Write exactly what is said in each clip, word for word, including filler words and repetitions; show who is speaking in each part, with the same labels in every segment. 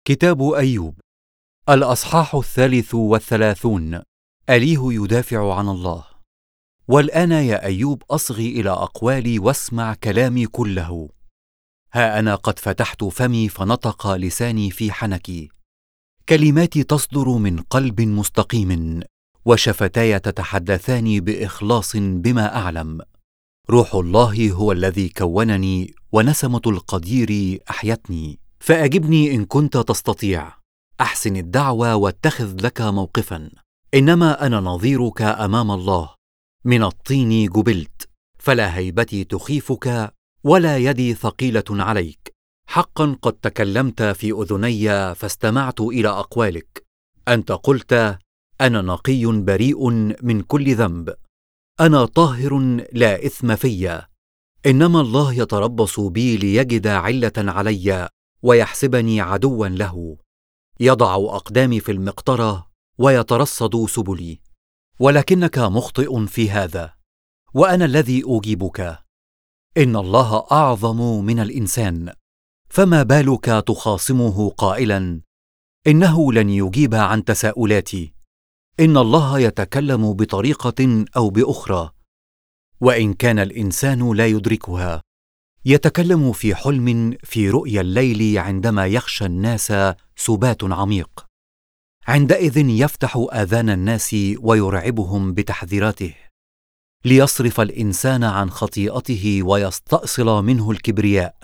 Speaker 1: كتاب أيوب الأصحاح الثالث والثلاثون. أليه يدافع عن الله. والآن يا أيوب أصغي إلى أقوالي واسمع كلامي كله. ها أنا قد فتحت فمي فنطق لساني في حنكي، كلماتي تصدر من قلب مستقيم، وشفتاي تتحدثان بإخلاص بما أعلم. روح الله هو الذي كونني، ونسمة القدير أحيتني. فأجبني إن كنت تستطيع، أحسن الدعوة واتخذ لك موقفا. إنما أنا نظيرك أمام الله، من الطين جبلت، فلا هيبتي تخيفك ولا يدي ثقيلة عليك. حقا قد تكلمت في أذني فاستمعت إلى أقوالك. أنت قلت: أنا نقي بريء من كل ذنب، أنا طاهر لا إثم في. إنما الله يتربص بي ليجد علة علي ويحسبني عدوا له. يضع أقدامي في المقطرة ويترصد سبلي. ولكنك مخطئ في هذا، وأنا الذي أجيبك. إن الله أعظم من الإنسان، فما بالك تخاصمه قائلا: إنه لن يجيب عن تساؤلاتي. إن الله يتكلم بطريقة أو بأخرى، وإن كان الإنسان لا يدركها. يتكلم في حلم في رؤيا الليل، عندما يخشى الناس سبات عميق. عندئذ يفتح آذان الناس ويرعبهم بتحذيراته، ليصرف الإنسان عن خطيئته ويستأصل منه الكبرياء،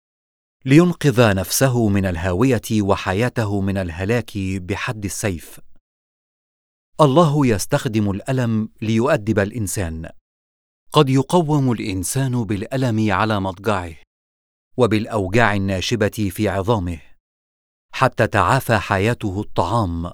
Speaker 1: لينقذ نفسه من الهاوية وحياته من الهلاك بحد السيف. الله يستخدم الألم ليؤدب الإنسان. قد يقوم الإنسان بالألم على مضجعه، وبالأوجاع الناشبة في عظامه، حتى تعافى حياته الطعام،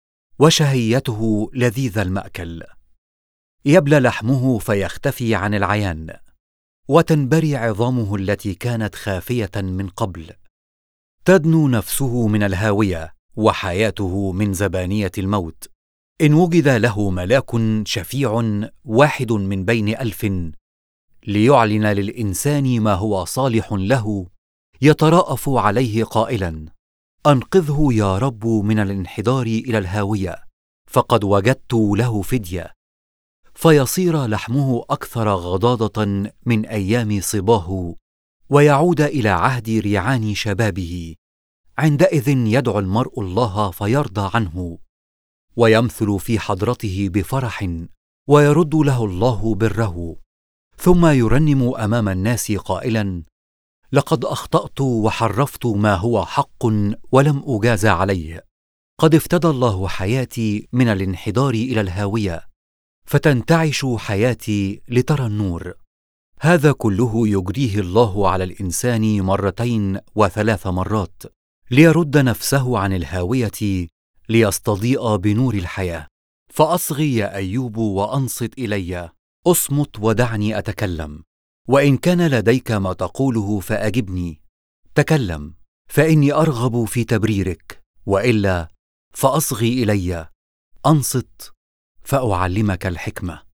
Speaker 1: وشهيته لذيذ المأكل. يبلى لحمه فيختفي عن العيان، وتنبري عظامه التي كانت خافية من قبل. تدنو نفسه من الهاوية، وحياته من زبانية الموت. إن وجد له ملاك شفيع واحد من بين ألف، ليعلن للإنسان ما هو صالح له، يتراءف عليه قائلا: أنقذه يا رب من الانحدار إلى الهاوية، فقد وجدت له فدية. فيصير لحمه أكثر غضاضة من أيام صباه، ويعود إلى عهد ريعان شبابه. عندئذ يدعو المرء الله فيرضى عنه، ويمثل في حضرته بفرح، ويرد له الله بره. ثم يرنم أمام الناس قائلا: لقد أخطأت وحرفت ما هو حق ولم أجاز عليه. قد افتدى الله حياتي من الانحدار إلى الهاوية، فتنتعش حياتي لترى النور. هذا كله يجريه الله على الإنسان مرتين وثلاث مرات، ليرد نفسه عن الهاوية، ليستضيء بنور الحياة. فأصغي يا أيوب وأنصت إلي، أصمت ودعني أتكلم. وإن كان لديك ما تقوله فأجبني. تكلم، فإني أرغب في تبريرك، وإلا فأصغي إلي. أنصت فأعلمك الحكمة.